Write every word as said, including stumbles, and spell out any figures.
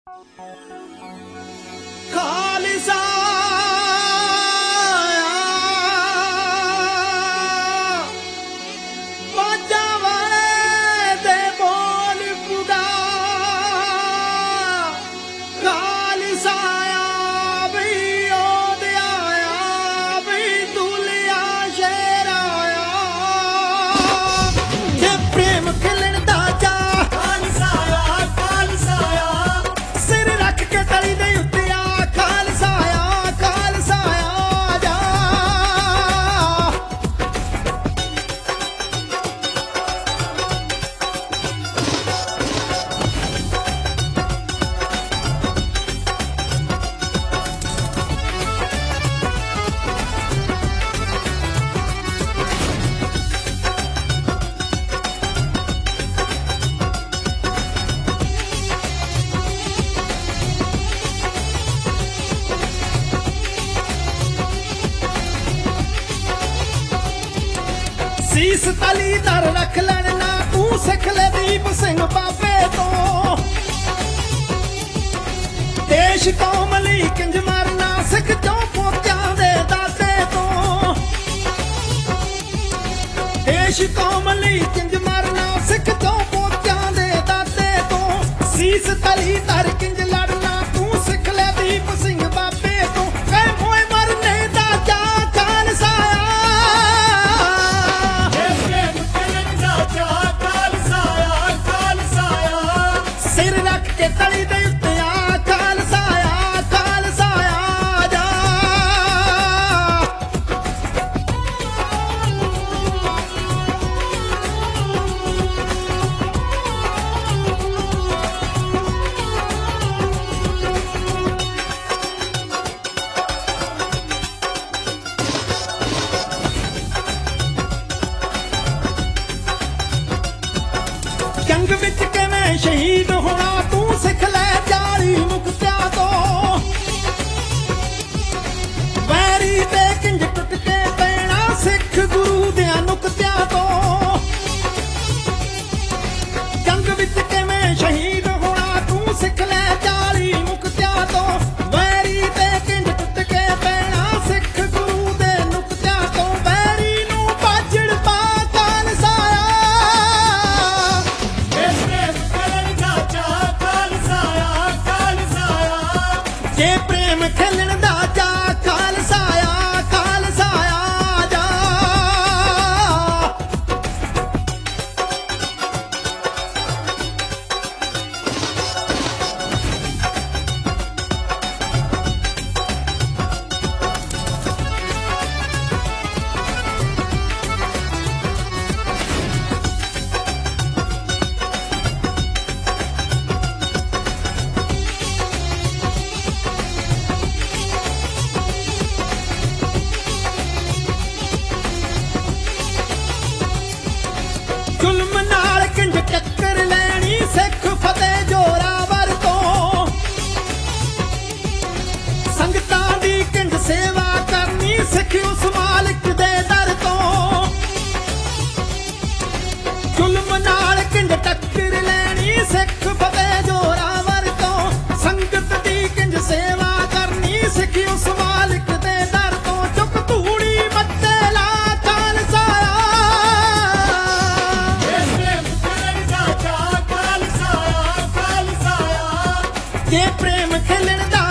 ਖਾਲਸਾ ਬਾਜਾਂ ਵਾਲੇ ਦੇ ਬੋਲ ਖੁਦਾ ਖਾਲਸਾ ਆ ਵੀ ਉਹਦੇ ਆਇਆ ਵੀ ਦੁਲਿਆ ਸ਼ੇਰ ਆਇਆ ਜੇ ਪ੍ਰੇਮ ਖਿਲਣ ਦਾ ਜਾ ਖਾਲਸਾ ਆ ਖਾਲਸਾ ਆ ਸਿਰ ਰੱਖ ਕੇ ਤਲੀ ਦੇ ਉੱਤੇ ਆ ਖਾਲਸਾ ਆ ਖਾਲਸਾ ਆ ਜਾ ਸੀਸ ਤਲੀ ਦਰ ਰੱਖ ਲੈਣ ਨਾ ਤੂੰ ਸਿੱਖ ਲੈ ਦੀਪ ਸਿੰਘ ਬਾਬੇ ਤੋਂ ਦੇਸ਼ ਕੌਮ ਲਈ ਕਿੰਜ ਮਰਨਾ ਸਿੱਖ ਚੋਂ ਪੋਤਿਆਂ ਦੇ ਦਾਦੇ ਤੋਂ ਦੇਸ਼ ਕੌਮ ਲਈ ਕਿੰਜ ਮਰਨਾ ਸਿੱਖ ਚੋਂ ਪੋਤਿਆਂ ਦੇ ਦਾਦੇ ਤੋਂ ਸੀਸ ਤਲੀ ਦਰ ਕਿੰਜ ਲੜਨਾ ਤੂੰ ਸਿੱਖ ਲੈ ਦੀਪ ਸਿੰਘ ਬਾਬੇ ਤੋਂ ਕਹਿ ਮੋਏ ਮਰਨੇ ਦਾ ਜਾ ਖਾਲਸਾ ਕੇ ਤਲੀ ਦੇ ਉੱਤੇ ਆ ਖਾਲਸਾ ਆ ਖਾਲਸਾ ਆ ਜਾ ਜੰਗ ਵਿੱਚ ਕਿਵੇਂ ਸ਼ਹੀਦ ਹੋਣਾ ਤੂੰ ਸਿੱਖ ਲੈ ਚਾਲੀ ਮੁਕਤਿਆਂ ਤੋਂ ਵੈਰੀ ਤੇ ਕਿੰਜ ਟੁੱਟ ਕੇ ਪੈਣਾ ਸਿੱਖ ਗੁਰੂ ਦਿਆਂ ਨੁਕਤਿਆਂ ਤੋਂ ਜੰਗ ਵਿੱਚ ਕਿਵੇਂ ਸ਼ਹੀਦ ਹੋਣਾ ਤੂੰ ਸਿੱਖ ਲੈ ਚਾਲੀ ਮੁਕਤਿਆਂ ਤੋਂ ਵੈਰੀ ਤੇ ਕਿੰਜ ਟੁੱਟ ਕੇ ਪੈਣਾ ਸਿੱਖ ਗੁਰੂ ਦੇ ਨੁਕਤਿਆਂ ਤੋਂ ਵੈਰੀ ਨੂੰ ਬਾਜੜ ਪਾ ਖਾਲਸਾ ਜੇ ਪ੍ਰੇਮ ਖਿਲਣ ਦਾ ਜਾ ਖਾਲਸਾ ਆ ਖਾਲਸਾ ਆ ਜਾ ਜ਼ੁਲਮ ਨਾਲ ਕਿੰਜ ਟੱਕਰ ਲੈਣੀ ਸਿੱਖ ਫਤਿਹ ਜੋਰਾਵਰ ਤੋਂ ਸੰਗਤਾਂ ਦੀ ਕਿੰਜ ਸੇਵਾ ਕਰਨੀ ਸਿੱਖ ਉਸ ਮਾਲਿਕ ਦੇ ਦਰ ਤੋਂ ਜ਼ੁਲਮ ਨਾਲ ਕਿੰਜ ਟੱਕਰ ਲੈਣੀ ਸਿੱਖ ਫਤਿਹ ਜੋਰਾਵਰ ਤੋਂ ਸੰਗਤ ਦੀ ਕਿੰਜ ਸੇਵਾ ਕਰਨੀ ਸਿੱਖ ਉਸ ਮਾਲਿਕ ਦੇ ਦਰ ਤੋਂ ਚੁੱਕ ਧੂੜੀ ਮੱਥੇ ਲਾ ਖਾਲਸਾ ਜੇ ਪ੍ਰੇਮ ਖਿਲਣ ਦਾ